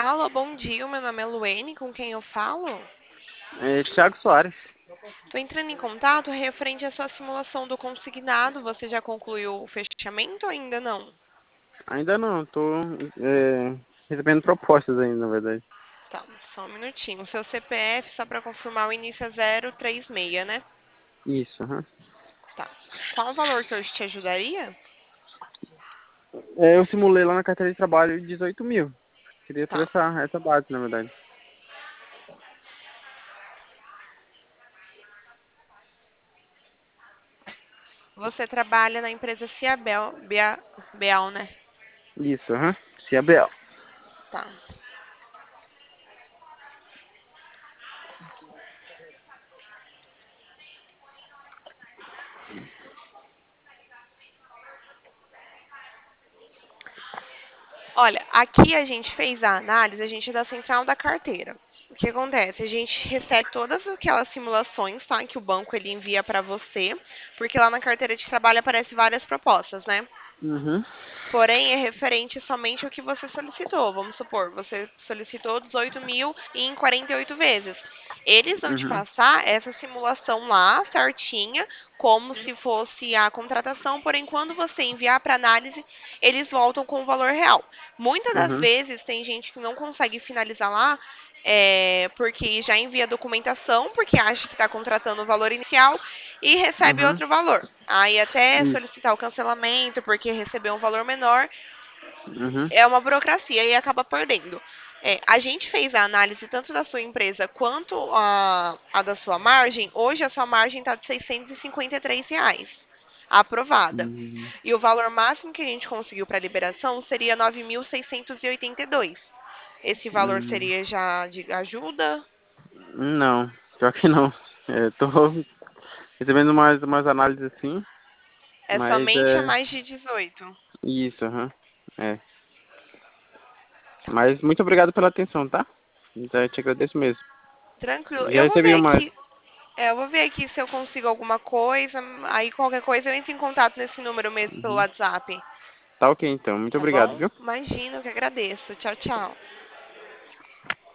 Alô, bom dia. Meu nome é Luene, com quem eu falo? Thiago Soares. Estou entrando em contato referente à sua simulação do consignado. Você já concluiu o fechamento ou ainda não? Ainda não, estou recebendo propostas ainda, na verdade. Tá, só um minutinho. O seu CPF, só para confirmar, o início é 036, né? Isso, aham. Tá. Qual o valor que eu te ajudaria? Eu simulei lá na carteira de trabalho 18 mil. Queria ter Tá. essa base, na verdade. Você trabalha na empresa Ciabel, Bial, né? Isso, aham. Ciabel. Tá. Olha, aqui a gente fez a análise, a gente é da central da carteira. O que acontece? A gente recebe todas aquelas simulações, tá? Que o banco ele envia para você, porque lá na carteira de trabalho aparecem várias propostas, né? Uhum, Porém, é referente somente ao que você solicitou. Vamos supor, você solicitou 18 mil em 48 vezes. Eles vão te uhum, passar essa simulação lá, certinha, como se fosse a contratação, porém, quando você enviar para análise, eles voltam com o valor real. Muitas das uhum, vezes tem gente que não consegue finalizar lá, porque já envia a documentação, porque acha que está contratando o valor inicial e recebe uhum. outro valor. Aí até Isso. solicitar o cancelamento porque recebeu um valor menor, Uhum, é uma burocracia e acaba perdendo. A gente fez a análise tanto da sua empresa quanto a da sua margem. Hoje a sua margem está de R$ 653, aprovada. uhum. E o valor máximo que a gente conseguiu para liberação seria 9.682. Esse valor Uhum. seria já de ajuda? Não, pior que não. Tô recebendo umas análises assim, É mas somente a mais de 18. isso, aham. É. Mas muito obrigado pela atenção, tá? Então, eu te agradeço mesmo. Tranquilo. Já recebi mais. Eu vou ver aqui se eu consigo alguma coisa. Aí qualquer coisa eu entro em contato nesse número mesmo pelo Uhum. WhatsApp. Tá ok, então. Muito Tá obrigado, bom? viu? Imagino que agradeço. Tchau, tchau.